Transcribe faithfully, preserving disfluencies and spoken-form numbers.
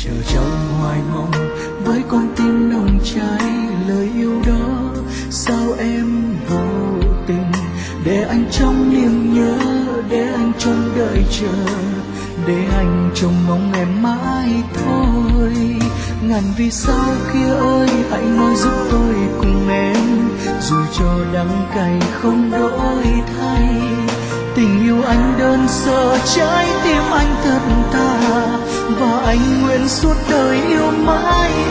chờ trong hoài mong với con tim nồng cháy lời yêu đó. Sao em vô tình để anh trong niềm nhớ, để anh trong đợi chờ, để anh trông mong em mãi thôi. Ngàn vì sao kia ơi, hãy nói giúp tôi cùng em, dù cho đắng cay không đổi thay. Tình yêu anh đơn sơ, trái tim anh thật thà, và anh nguyện suốt đời yêu mãi